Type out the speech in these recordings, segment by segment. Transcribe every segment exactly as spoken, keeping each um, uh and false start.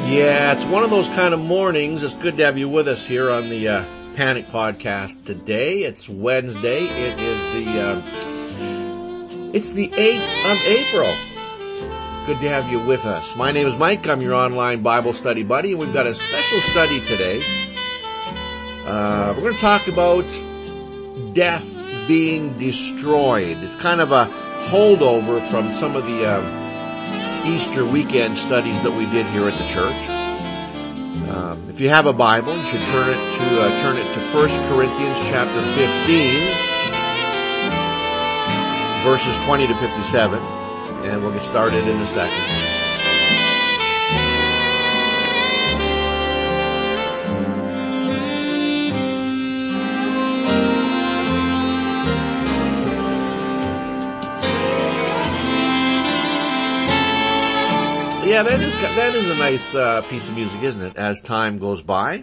Yeah, it's one of those kind of mornings. It's good to have you with us here on the uh, Panic Podcast today. It's Wednesday. It is the uh, it's the eighth of April. Good to have you with us. My name is Mike. I'm your online Bible study buddy, and we've got a special study today. Uh, we're going to talk about death being destroyed. It's kind of a holdover from some of the uh, Easter weekend studies that we did here at the church. Um, if you have a Bible, you should turn it to uh, turn it to First Corinthians chapter fifteen, verses twenty to fifty-seven, and we'll get started in a second. Yeah, that is that is a nice uh, piece of music, isn't it? As time goes by,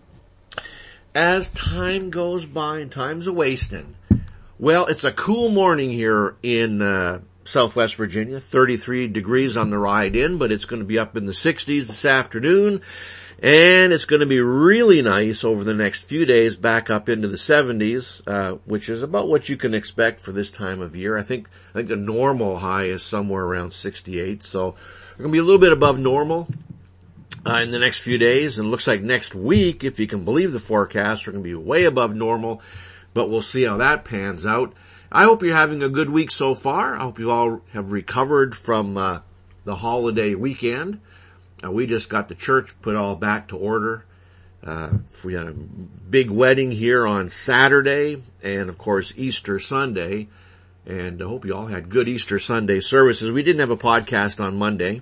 as time goes by, and time's a wasting. Well, it's a cool morning here in uh, Southwest Virginia. thirty-three degrees on the ride in, but it's going to be up in the sixties this afternoon, and it's going to be really nice over the next few days, back up into the seventies, uh, which is about what you can expect for this time of year. I think I think the normal high is somewhere around sixty-eight, so we're going to be a little bit above normal uh, in the next few days. And it looks like next week, if you can believe the forecast, we're going to be way above normal. But we'll see how that pans out. I hope you're having a good week so far. I hope you all have recovered from uh, the holiday weekend. Uh, we just got the church put all back to order. Uh, we had a big wedding here on Saturday and, of course, Easter Sunday. And I hope you all had good Easter Sunday services. We didn't have a podcast on Monday,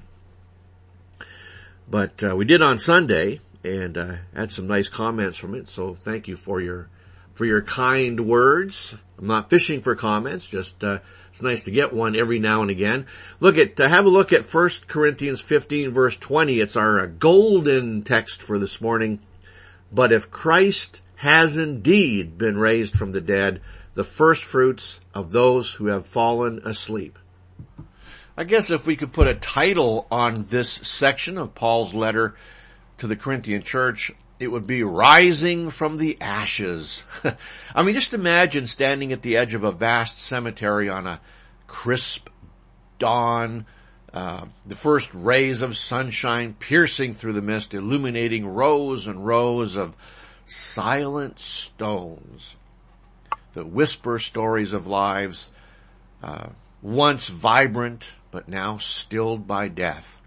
but uh, we did on Sunday, and uh, had some nice comments from it. So thank you for your for your kind words. I'm not fishing for comments; just uh, it's nice to get one every now and again. Look at uh, have a look at First Corinthians fifteen, verse twenty. It's our uh, golden text for this morning. But if Christ has indeed been raised from the dead, the first fruits of those who have fallen asleep. I guess if we could put a title on this section of Paul's letter to the Corinthian church, it would be Rising from the Ashes. I mean, just imagine standing at the edge of a vast cemetery on a crisp dawn, uh, the first rays of sunshine piercing through the mist, illuminating rows and rows of silent stones. The whisper stories of lives, uh, once vibrant, but now stilled by death.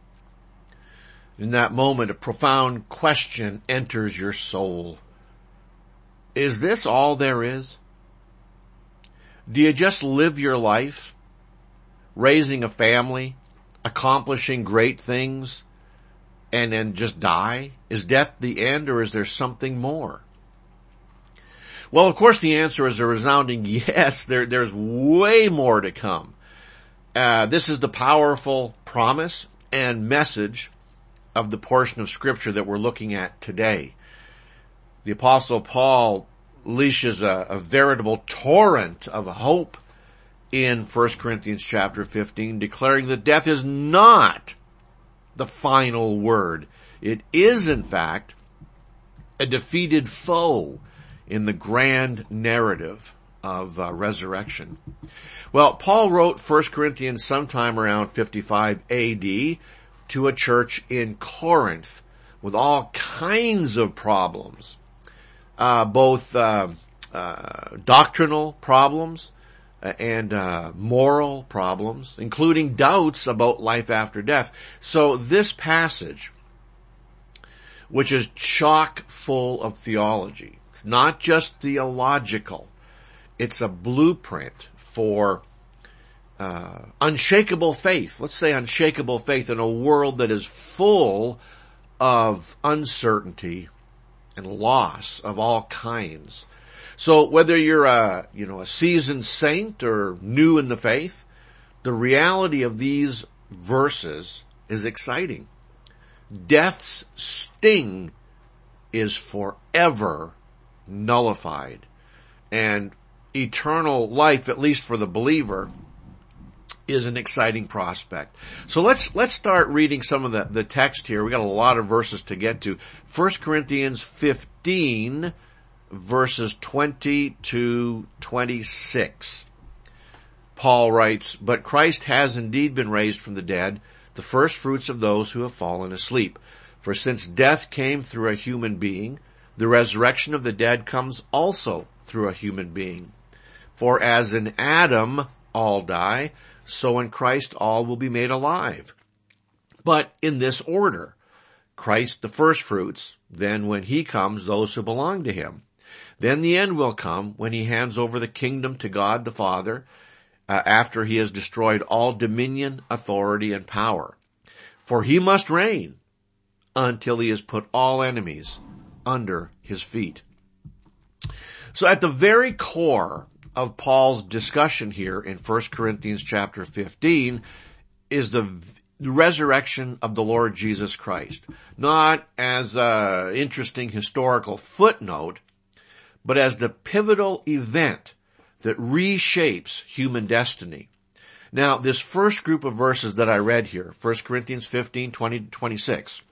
In that moment, a profound question enters your soul. Is this all there is? Do you just live your life, raising a family, accomplishing great things, and then just die? Is death the end, or is there something more? Well, of course, the answer is a resounding yes. There, there's way more to come. Uh, this is the powerful promise and message of the portion of Scripture that we're looking at today. The Apostle Paul leashes a, a veritable torrent of hope in First Corinthians chapter fifteen, declaring that death is not the final word. It is, in fact, a defeated foe in the grand narrative of uh, resurrection. Well, Paul wrote First Corinthians sometime around fifty-five A D to a church in Corinth with all kinds of problems, uh, both uh, uh, doctrinal problems and uh, moral problems, including doubts about life after death. So this passage, which is chock full of theology, it's not just theological. It's a blueprint for uh, unshakable faith. Let's say unshakable faith in a world that is full of uncertainty and loss of all kinds. So whether you're a, you know, a seasoned saint or new in the faith, the reality of these verses is exciting. Death's sting is forever nullified, and eternal life, at least for the believer, is an exciting prospect. So let's, let's start reading some of the, the text here. We got a lot of verses to get to. First Corinthians fifteen, verses twenty to twenty-six. Paul writes, "But Christ has indeed been raised from the dead, the first fruits of those who have fallen asleep. For since death came through a human being, the resurrection of the dead comes also through a human being. For as in Adam all die, so in Christ all will be made alive. But in this order, Christ the first fruits, then when he comes, those who belong to him. Then the end will come when he hands over the kingdom to God the Father, uh, after he has destroyed all dominion, authority, and power. For he must reign until he has put all enemies under his feet." So at the very core of Paul's discussion here in First Corinthians chapter fifteen is the resurrection of the Lord Jesus Christ. Not as an interesting historical footnote, but as the pivotal event that reshapes human destiny. Now, this first group of verses that I read here, First Corinthians fifteen, twenty to twenty-six,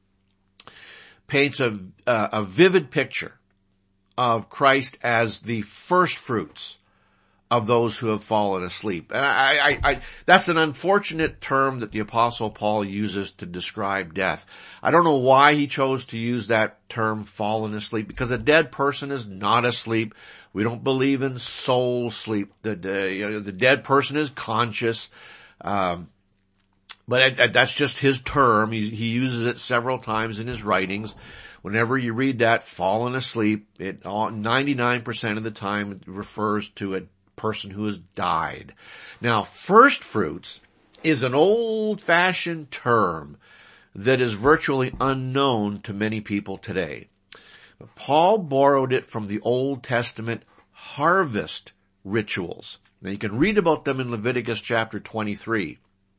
paints a, uh, a vivid picture of Christ as the first fruits of those who have fallen asleep. And I, I, I, that's an unfortunate term that the Apostle Paul uses to describe death. I don't know why he chose to use that term, fallen asleep, because a dead person is not asleep. We don't believe in soul sleep. The, the, you know, the dead person is conscious. Um, but it, it, that's just his term. He, he uses it several times in his writings. Whenever you read that, fallen asleep, it ninety-nine percent of the time it refers to a person who has died. Now, first fruits is an old-fashioned term that is virtually unknown to many people today. Paul borrowed it from the Old Testament harvest rituals. Now, you can read about them in Leviticus chapter twenty-three,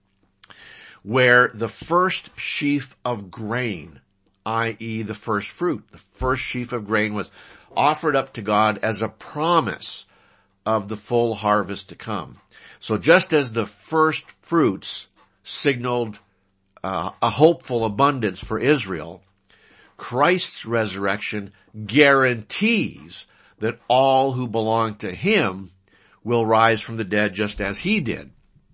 where the first sheaf of grain, that is the first fruit, the first sheaf of grain was offered up to God as a promise of the full harvest to come. So just as the first fruits signaled uh, a hopeful abundance for Israel, Christ's resurrection guarantees that all who belong to him will rise from the dead just as he did.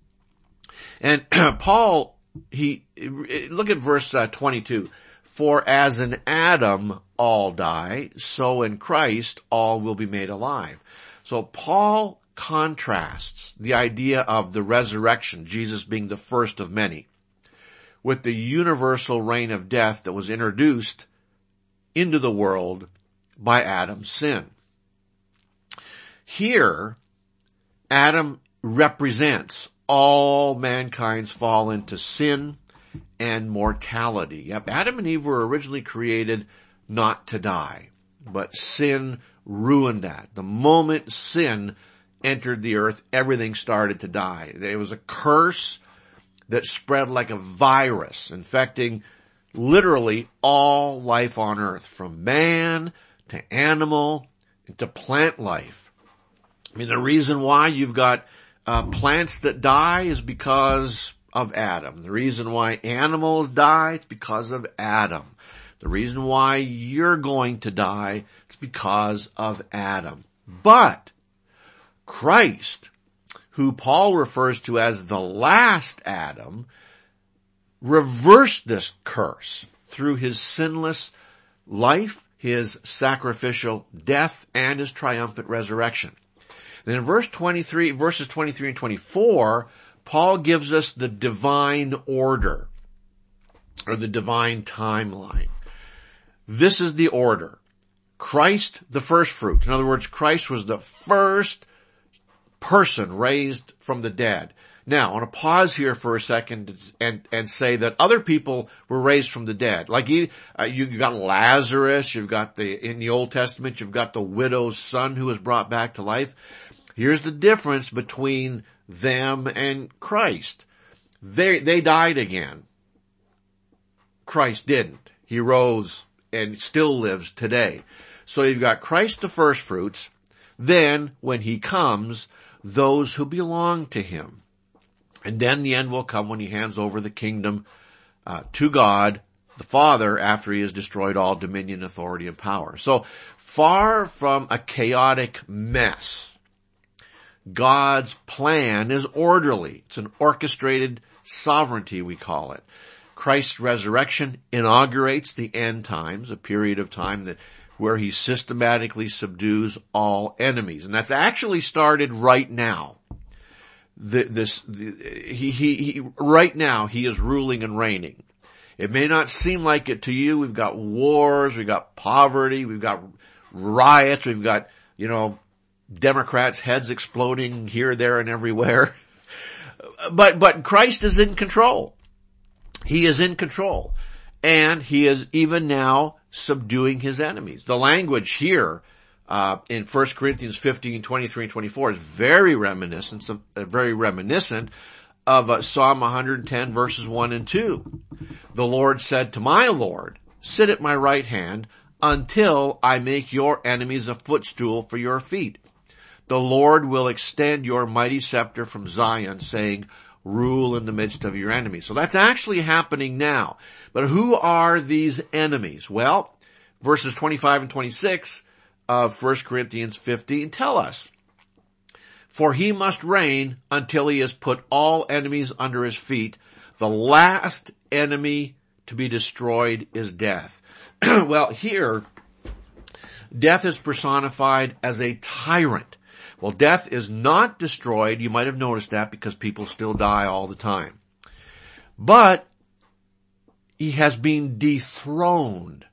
And Paul, he, look at verse uh, twenty-two. "For as in Adam all die, so in Christ all will be made alive." So Paul contrasts the idea of the resurrection, Jesus being the first of many, with the universal reign of death that was introduced into the world by Adam's sin. Here, Adam represents all mankind's fall into sin and mortality. Yep, Adam and Eve were originally created not to die, but sin ruined that. The moment sin entered the earth, everything started to die. There was a curse that spread like a virus, infecting literally all life on earth, from man to animal to plant life. I mean, the reason why you've got uh, plants that die is because of Adam. The reason why animals die is because of Adam. The reason why you're going to die is because of Adam. But Christ, who Paul refers to as the last Adam, reversed this curse through his sinless life, his sacrificial death, and his triumphant resurrection. Then in verse twenty-three, verses twenty-three and twenty-four, Paul gives us the divine order, or the divine timeline. This is the order. Christ, the first fruits. In other words, Christ was the first person raised from the dead. Now, I want to pause here for a second and, and say that other people were raised from the dead. Like you, uh, you, you got Lazarus, you've got the, in the Old Testament, you've got the widow's son who was brought back to life. Here's the difference between them and Christ. They, they died again. Christ didn't. He rose and still lives today. So you've got Christ the first fruits. Then, when he comes, those who belong to him. And then the end will come when he hands over the kingdom uh, to God, the Father, after he has destroyed all dominion, authority, and power. So far from a chaotic mess, God's plan is orderly. It's an orchestrated sovereignty, we call it. Christ's resurrection inaugurates the end times, a period of time that where he systematically subdues all enemies. And that's actually started right now. The, this, the, he, he, he, right now, he is ruling and reigning. It may not seem like it to you. We've got wars, we've got poverty, we've got riots, we've got, you know, Democrats' heads exploding here, there, and everywhere. But, but Christ is in control. He is in control. And he is even now subduing his enemies. The language here, uh, in First Corinthians fifteen, twenty-three and twenty-four is very reminiscent of, uh, very reminiscent of uh, Psalm one hundred ten verses one and two. The Lord said to my Lord, sit at my right hand until I make your enemies a footstool for your feet. The Lord will extend your mighty scepter from Zion, saying, rule in the midst of your enemies. So that's actually happening now. But who are these enemies? Well, verses twenty-five and twenty-six of First Corinthians fifteen tell us. For he must reign until he has put all enemies under his feet. The last enemy to be destroyed is death. Well, here, death is personified as a tyrant. Well, death is not destroyed. You might have noticed that because people still die all the time. But he has been dethroned.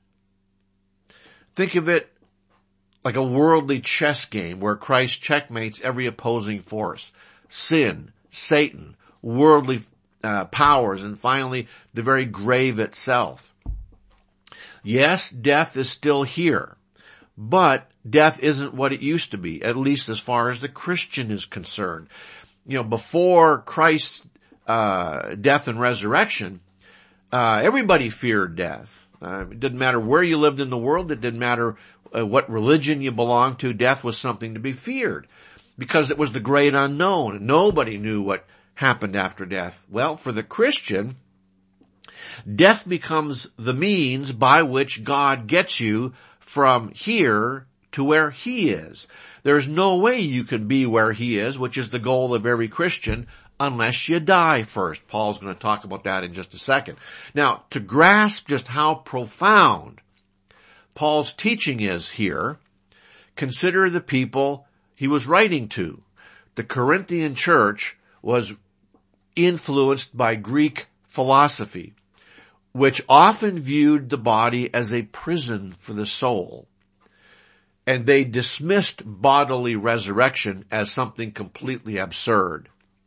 Think of it like a worldly chess game where Christ checkmates every opposing force. Sin, Satan, worldly uh, powers, and finally the very grave itself. Yes, death is still here. But death isn't what it used to be, at least as far as the Christian is concerned. You know, before Christ's uh, death and resurrection, uh, everybody feared death. Uh, it didn't matter where you lived in the world. It didn't matter uh, what religion you belonged to. Death was something to be feared because it was the great unknown. Nobody knew what happened after death. Well, for the Christian, death becomes the means by which God gets you from here to where he is. There's no way you can be where he is, which is the goal of every Christian, unless you die first. Paul's going to talk about that in just a second. Now, to grasp just how profound Paul's teaching is here, consider the people he was writing to. The Corinthian church was influenced by Greek philosophy, which often viewed the body as a prison for the soul. And they dismissed bodily resurrection as something completely absurd.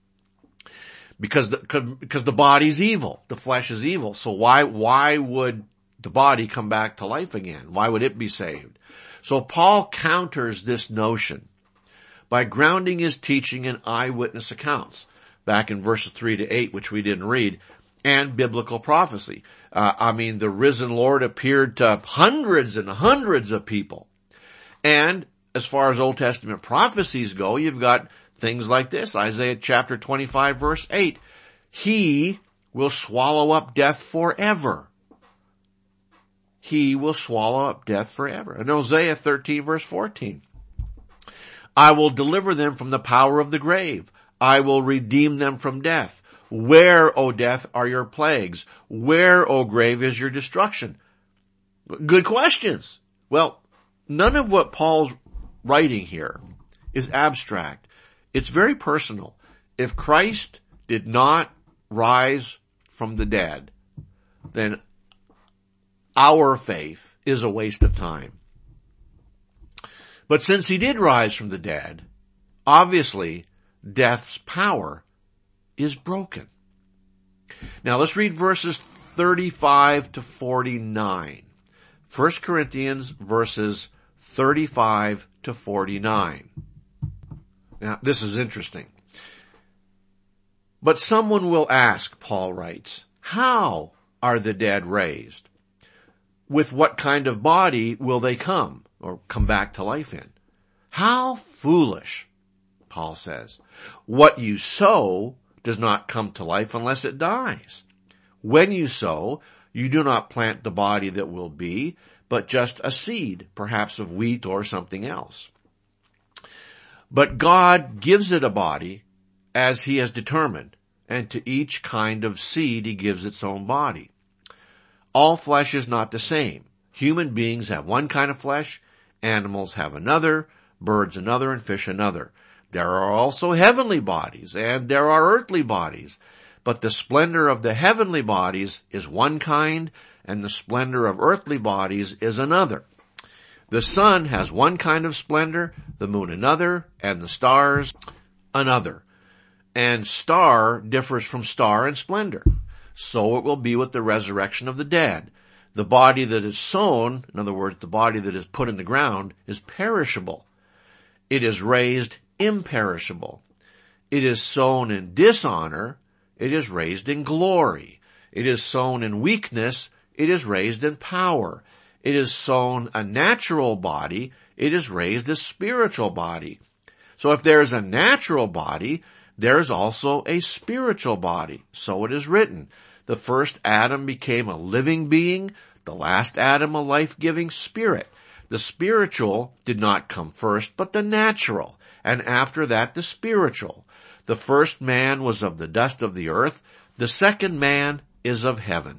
Because the, because the body's evil. The flesh is evil. So why, why would the body come back to life again? Why would it be saved? So Paul counters this notion by grounding his teaching in eyewitness accounts, back in verses three to eight, which we didn't read, and biblical prophecy. Uh, I mean, the risen Lord appeared to hundreds and hundreds of people. And as far as Old Testament prophecies go, you've got things like this. Isaiah chapter twenty-five verse eight. He will swallow up death forever. He will swallow up death forever. And Hosea thirteen verse fourteen. I will deliver them from the power of the grave. I will redeem them from death. Where, O death, are your plagues? Where, O grave, is your destruction? Good questions. Well, none of what Paul's writing here is abstract. It's very personal. If Christ did not rise from the dead, then our faith is a waste of time. But since he did rise from the dead, obviously death's power is broken. Now let's read verses thirty-five to forty-nine. First Corinthians verses thirty-five to forty-nine. Now this is interesting. But someone will ask, Paul writes, how are the dead raised? With what kind of body will they come or come back to life in? How foolish, Paul says. What you sow does not come to life unless it dies. When you sow, you do not plant the body that will be, but just a seed, perhaps of wheat or something else. But God gives it a body as he has determined, and to each kind of seed he gives its own body. All flesh is not the same. Human beings have one kind of flesh, animals have another, birds another, and fish another. There are also heavenly bodies, and there are earthly bodies. But the splendor of the heavenly bodies is one kind, and the splendor of earthly bodies is another. The sun has one kind of splendor, the moon another, and the stars another. And star differs from star in splendor. So it will be with the resurrection of the dead. The body that is sown, in other words, the body that is put in the ground, is perishable. It is raised imperishable. It is sown in dishonor. It is raised in glory. It is sown in weakness. It is raised in power. It is sown a natural body. It is raised a spiritual body. So if there is a natural body, there is also a spiritual body. So it is written, the first Adam became a living being, the last Adam a life-giving spirit. The spiritual did not come first, but the natural, and after that the spiritual. The first man was of the dust of the earth, the second man is of heaven.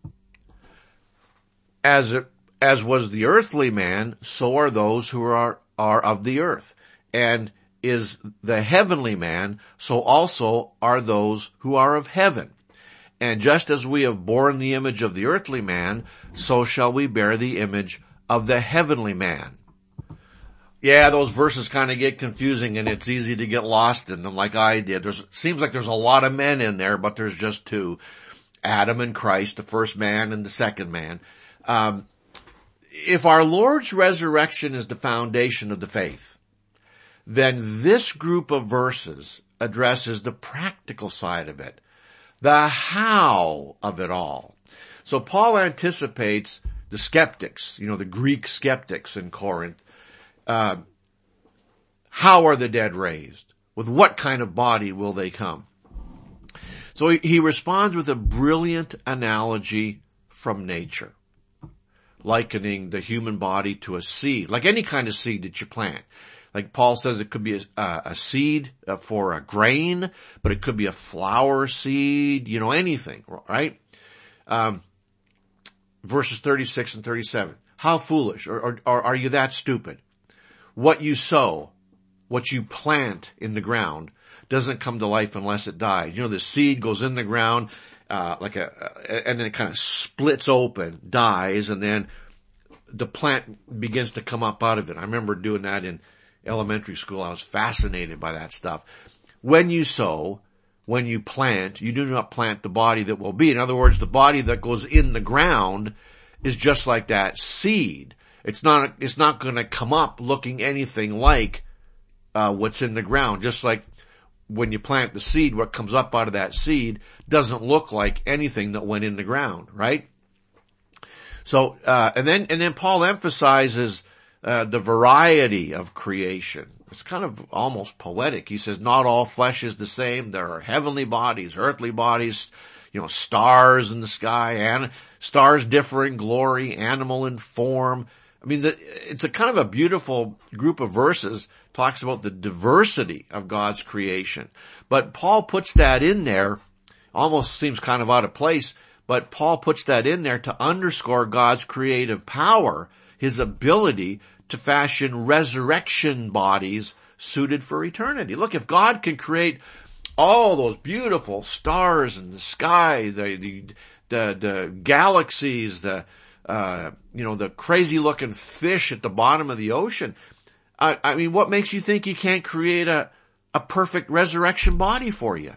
As it, as was the earthly man, so are those who are, are of the earth. And is the heavenly man, so also are those who are of heaven. And just as we have borne the image of the earthly man, so shall we bear the image of the heavenly man. Yeah, those verses kind of get confusing, and it's easy to get lost in them like I did. There's, seems like there's a lot of men in there, but there's just two. Adam and Christ, the first man and the second man. Um, if our Lord's resurrection is the foundation of the faith, then this group of verses addresses the practical side of it, the how of it all. So Paul anticipates the skeptics, you know, the Greek skeptics in Corinth. Uh, how are the dead raised? With what kind of body will they come? So he, he responds with a brilliant analogy from nature, likening the human body to a seed, like any kind of seed that you plant. Like Paul says, it could be a, uh, a seed for a grain, but it could be a flower seed, you know, anything, right? Um, verses thirty-six and thirty-seven. How foolish, or, or, or are you that stupid? What you sow, what you plant in the ground, doesn't come to life unless it dies. You know, the seed goes in the ground, uh, like a, and then it kind of splits open, dies, and then the plant begins to come up out of it. I remember doing that in elementary school. I was fascinated by that stuff. When you sow, when you plant, you do not plant the body that will be. In other words, the body that goes in the ground is just like that seed. It's not, it's not going to come up looking anything like, uh, what's in the ground. Just like when you plant the seed, what comes up out of that seed doesn't look like anything that went in the ground, right? So, uh, and then, and then Paul emphasizes, uh, the variety of creation. It's kind of almost poetic. He says, not all flesh is the same. There are heavenly bodies, earthly bodies, you know, stars in the sky, and stars differ in glory, animal in form. I mean, the, it's a kind of a beautiful group of verses, talks about the diversity of God's creation. But Paul puts that in there, almost seems kind of out of place, but Paul puts that in there to underscore God's creative power, his ability to fashion resurrection bodies suited for eternity. Look, if God can create all those beautiful stars in the sky, the, the, the, the galaxies, the, uh, you know, the crazy looking fish at the bottom of the ocean. I, I mean, what makes you think he can't create a, a perfect resurrection body for you?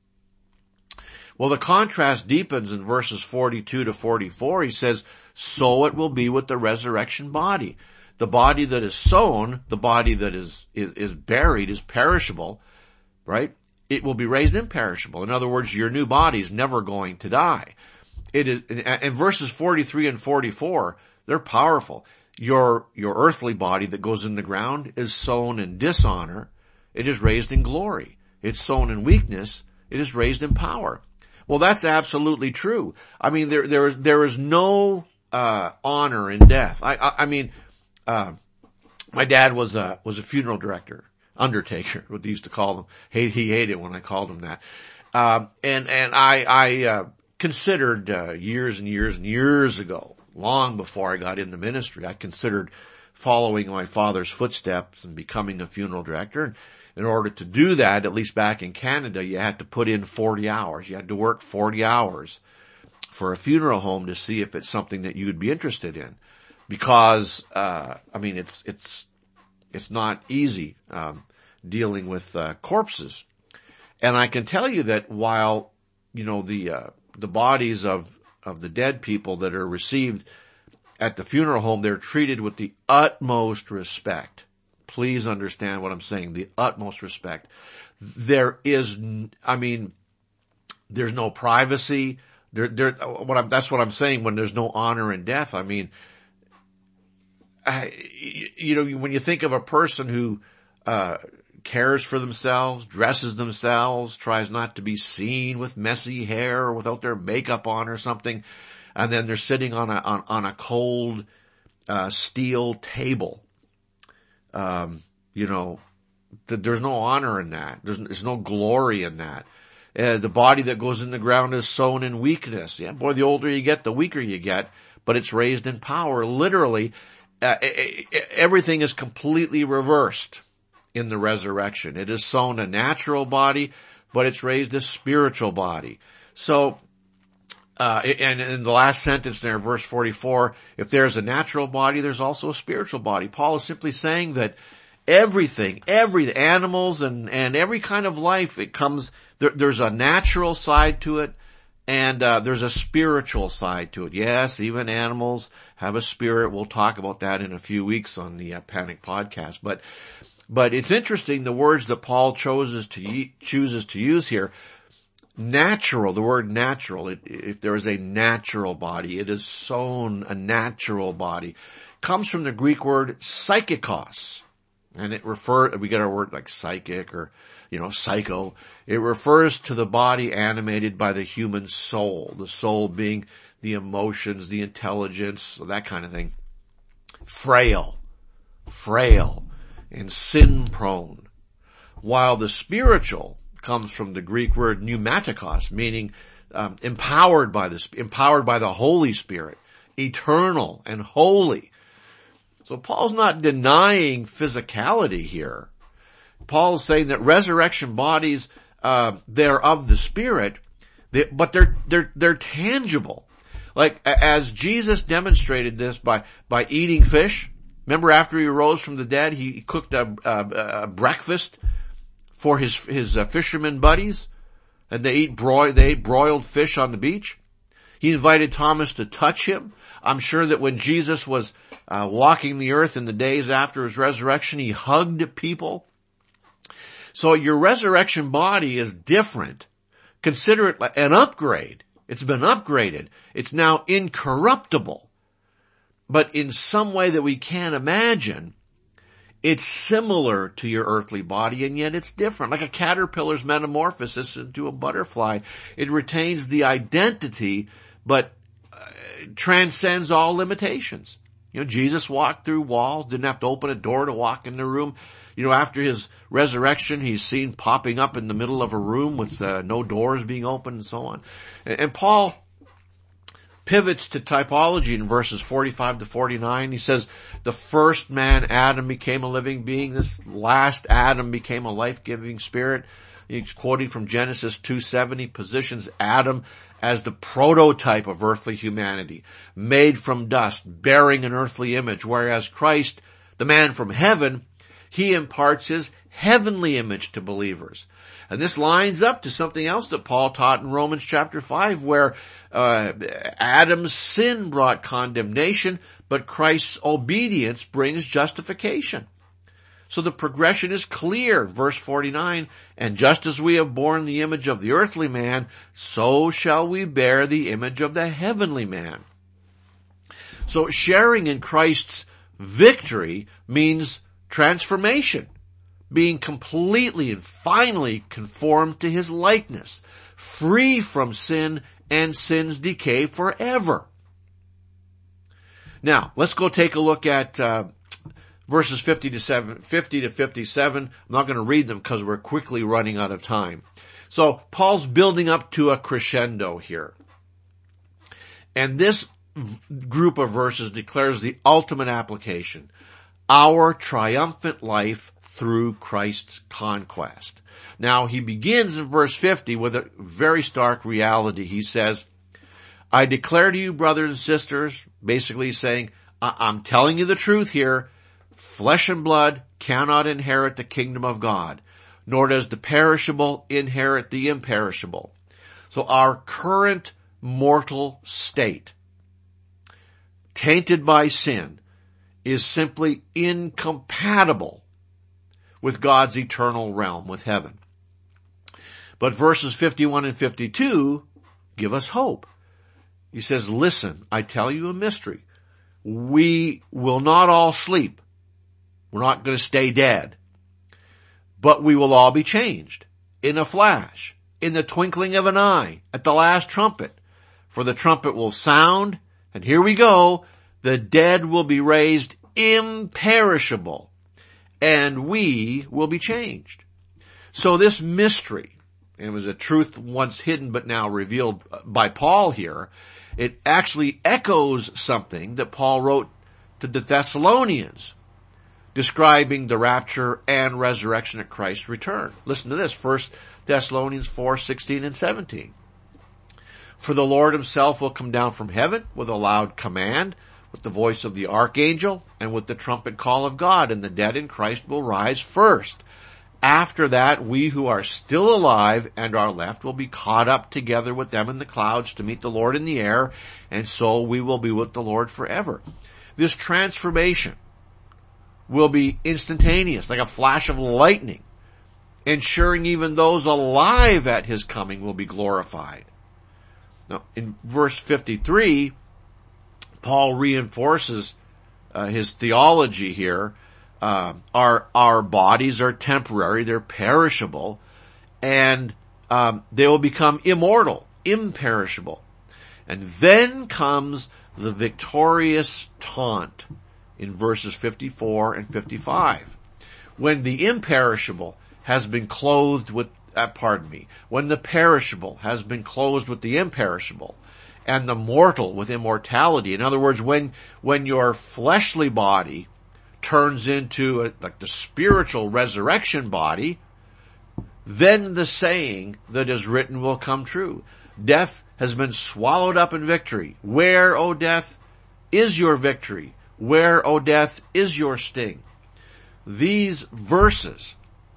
Well, the contrast deepens in verses forty-two to forty-four. He says, so it will be with the resurrection body. The body that is sown, the body that is, is, is buried, is perishable, right? It will be raised imperishable. In other words, your new body is never going to die. It is, and verses forty-three and forty-four, they're powerful. Your, your earthly body that goes in the ground is sown in dishonor. It is raised in glory. It's sown in weakness. it is raised in power. Well, that's absolutely true. I mean, there, there is, there is no, uh, honor in death. I, I, I mean, uh, my dad was a, was a funeral director, undertaker, what they used to call them. He, he hated it when I called him that. Um, and, and I, I, uh, considered, uh, years and years and years ago, long before I got into ministry, I considered following my father's footsteps and becoming a funeral director. And in order to do that, at least back in Canada, you had to put in forty hours. You had to work forty hours for a funeral home to see if it's something that you would be interested in. Because, uh, I mean, it's, it's, it's not easy, um, dealing with, uh, corpses. And I can tell you that while, you know, the, uh, the bodies of, of the dead people that are received at the funeral home, they're treated with the utmost respect. Please understand what I'm saying, the utmost respect. There is, I mean, there's no privacy. There, there, what I'm, that's what I'm saying when there's no honor in death. I mean, I, you know, when you think of a person who, uh, cares for themselves, dresses themselves, tries not to be seen with messy hair or without their makeup on or something, and then they're sitting on a, on, on a cold, uh, steel table. Um, you know, th- there's no honor in that. There's, there's no glory in that. Uh, the body that goes in the ground is sown in weakness. Yeah, boy, the older you get, the weaker you get, but it's raised in power. Literally, uh, everything is completely reversed in the resurrection. It is sown a natural body, but it's raised a spiritual body. So, Uh, and in the last sentence there, verse forty-four, if there's a natural body, there's also a spiritual body. Paul is simply saying that everything, every animals and, and every kind of life, it comes, there, there's a natural side to it and, uh, there's a spiritual side to it. Yes, even animals have a spirit. We'll talk about that in a few weeks on the uh, Panic podcast. But, but it's interesting the words that Paul chooses to, chooses to use here. Natural, the word natural, it, if there is a natural body, it is sown a natural body, comes from the Greek word psychikos. And it refers, we get our word like psychic or, you know, psycho. It refers to the body animated by the human soul, the soul being the emotions, the intelligence, that kind of thing. Frail, frail, and sin prone. While the spiritual comes from the Greek word pneumatikos, meaning um, empowered by the empowered by the Holy Spirit, eternal and holy. So Paul's not denying physicality here. Paul's saying that resurrection bodies, uh, they're of the Spirit, they, but they're they're they're tangible. Like as Jesus demonstrated this by by eating fish. Remember, after he rose from the dead, he cooked a, a, a breakfast for his his uh, fishermen buddies, and they eat broil they ate broiled fish on the beach. He invited Thomas to touch him. I'm sure that when Jesus was uh, walking the earth in the days after his resurrection, he hugged people. So your resurrection body is different. Consider it like an upgrade. It's been upgraded. It's now incorruptible. But in some way that we can't imagine, it's similar to your earthly body, and yet it's different. Like a caterpillar's metamorphosis into a butterfly. It retains the identity, but uh, transcends all limitations. You know, Jesus walked through walls, didn't have to open a door to walk in the room. You know, after his resurrection, he's seen popping up in the middle of a room with uh, no doors being opened and so on. And, and Paul pivots to typology in verses forty-five to forty-nine. He says, the first man, Adam, became a living being. This last Adam became a life-giving spirit. He's quoting from Genesis two seven. He positions Adam as the prototype of earthly humanity, made from dust, bearing an earthly image, whereas Christ, the man from heaven, he imparts his heavenly image to believers. And this lines up to something else that Paul taught in Romans chapter five, where uh, Adam's sin brought condemnation, but Christ's obedience brings justification. So the progression is clear. Verse forty-nine, and just as we have borne the image of the earthly man, so shall we bear the image of the heavenly man. So sharing in Christ's victory means transformation. being completely and finally conformed to his likeness, free from sin and sin's decay forever. Now, let's go take a look at uh, verses fifty to fifty-seven. I'm not going to read them because we're quickly running out of time. So, Paul's building up to a crescendo here. And this v- group of verses declares the ultimate application: our triumphant life through Christ's conquest. Now, he begins in verse fifty with a very stark reality. He says, I declare to you, brothers and sisters, basically saying, I- I'm telling you the truth here. Flesh and blood cannot inherit the kingdom of God, nor does the perishable inherit the imperishable. So our current mortal state, tainted by sin, is simply incompatible with God's eternal realm, with heaven. But verses fifty-one and fifty-two give us hope. He says, listen, I tell you a mystery. We will not all sleep. We're not going to stay dead. But we will all be changed in a flash, in the twinkling of an eye, at the last trumpet. For the trumpet will sound, and here we go, the dead will be raised imperishable, and we will be changed. So this mystery, and it was a truth once hidden but now revealed by Paul here, it actually echoes something that Paul wrote to the Thessalonians, describing the rapture and resurrection at Christ's return. Listen to this, First Thessalonians four, sixteen and seventeen. For the Lord himself will come down from heaven with a loud command, with the voice of the archangel, and with the trumpet call of God, and the dead in Christ will rise first. After that, we who are still alive and are left will be caught up together with them in the clouds to meet the Lord in the air, and so we will be with the Lord forever. This transformation will be instantaneous, like a flash of lightning, ensuring even those alive at his coming will be glorified. Now, in verse fifty-three, Paul reinforces uh, his theology here. Uh, our, our bodies are temporary, they're perishable, and um, they will become immortal, imperishable. And then comes the victorious taunt in verses fifty-four and fifty-five. When the imperishable has been clothed with, uh, pardon me, when the perishable has been clothed with the imperishable, and the mortal with immortality. In other words, when, when your fleshly body turns into a, like the spiritual resurrection body, then the saying that is written will come true. Death has been swallowed up in victory. Where, O death, is your victory? Where, O death, is your sting? These verses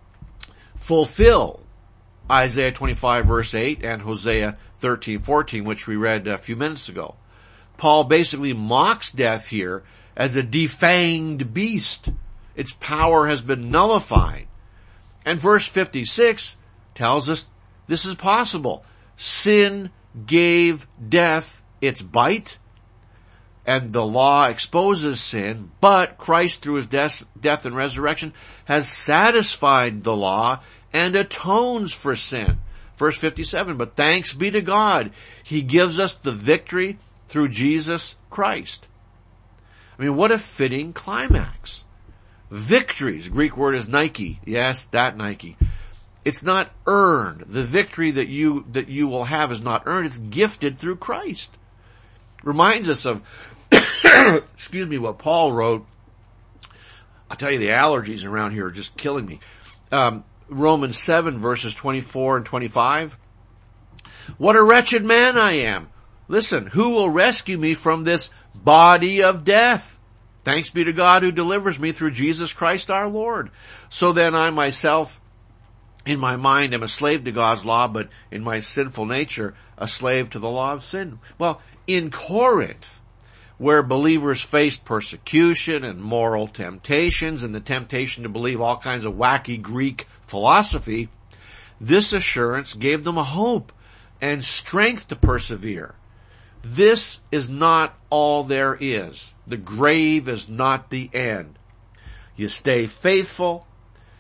fulfill Isaiah twenty-five verse eight and Hosea thirteen fourteen, which we read a few minutes ago. Paul basically mocks death here as a defanged beast. Its power has been nullified. And verse fifty-six tells us this is possible. Sin gave death its bite, and the law exposes sin, but Christ, through his death, death and resurrection, has satisfied the law and atones for sin. Verse fifty-seven, but thanks be to God, he gives us the victory through Jesus Christ. I mean, what a fitting climax. Victories, the Greek word is Nike. Yes, that Nike. It's not earned. The victory that you, that you will have is not earned. It's gifted through Christ. Reminds us of, excuse me, what Paul wrote. I'll tell you, the allergies around here are just killing me. Um, Romans seven verses twenty-four and twenty-five. What a wretched man I am. Listen, who will rescue me from this body of death? Thanks be to God who delivers me through Jesus Christ our Lord. So then I myself, in my mind, am a slave to God's law, but in my sinful nature, a slave to the law of sin. Well, in Corinth, where believers faced persecution and moral temptations and the temptation to believe all kinds of wacky Greek philosophy, this assurance gave them a hope and strength to persevere. This is not all there is. The grave is not the end. You stay faithful,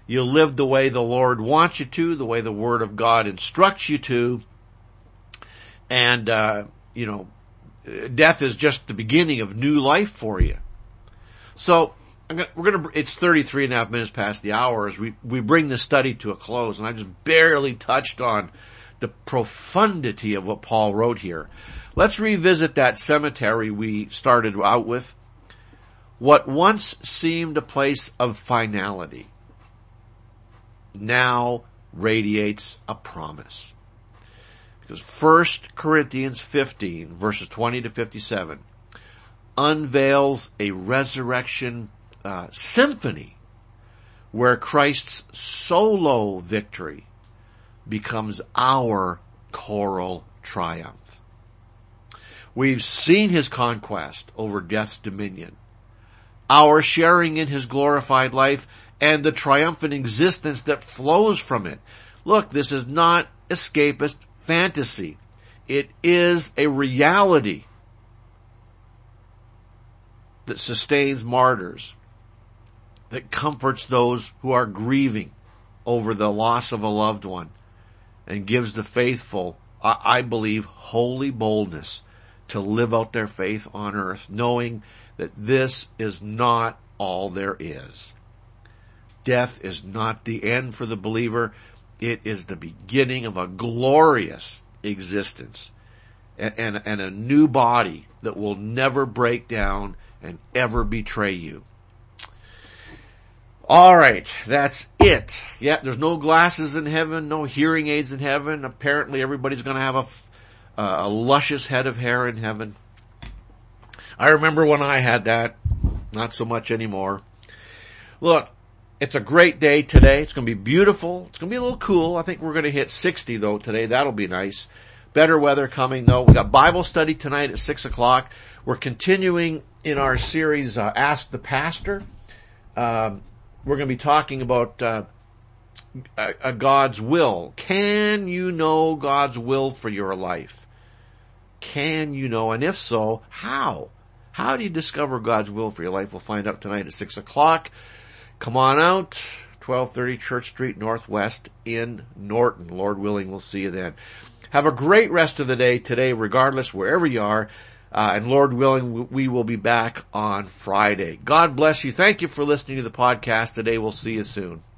You live the way the Lord wants you to, the way the Word of God instructs you to. And, uh, you know, death is just the beginning of new life for you. So, I'm gonna, we're gonna, it's thirty-three and a half minutes past the hour as we, we bring this study to a close, and I just barely touched on the profundity of what Paul wrote here. Let's revisit that cemetery we started out with. What once seemed a place of finality now radiates a promise. Because First Corinthians fifteen, verses twenty to fifty-seven, unveils a resurrection uh, symphony where Christ's solo victory becomes our choral triumph. We've seen his conquest over death's dominion, our sharing in his glorified life, and the triumphant existence that flows from it. Look, this is not escapist fantasy. It is a reality that sustains martyrs, that comforts those who are grieving over the loss of a loved one, and gives the faithful, I believe, holy boldness to live out their faith on earth, knowing that this is not all there is. Death is not the end for the believer. It is the beginning of a glorious existence and, and, and a new body that will never break down and ever betray you. All right, that's it. Yeah, there's no glasses in heaven, no hearing aids in heaven. Apparently everybody's going to have a, uh, a luscious head of hair in heaven. I remember when I had that. Not so much anymore. Look, it's a great day today. It's going to be beautiful. It's going to be a little cool. I think we're going to hit sixty though today. That'll be nice. Better weather coming though. We got Bible study tonight at six o'clock. We're continuing in our series, uh, Ask the Pastor. Um, we're going to be talking about, uh, a, a God's will. Can you know God's will for your life? Can you know? And if so, how? How do you discover God's will for your life? We'll find out tonight at six o'clock. Come on out, twelve thirty Church Street Northwest in Norton. Lord willing, we'll see you then. Have a great rest of the day today, regardless, wherever you are. Uh, and Lord willing, we will be back on Friday. God bless you. Thank you for listening to the podcast today. We'll see you soon.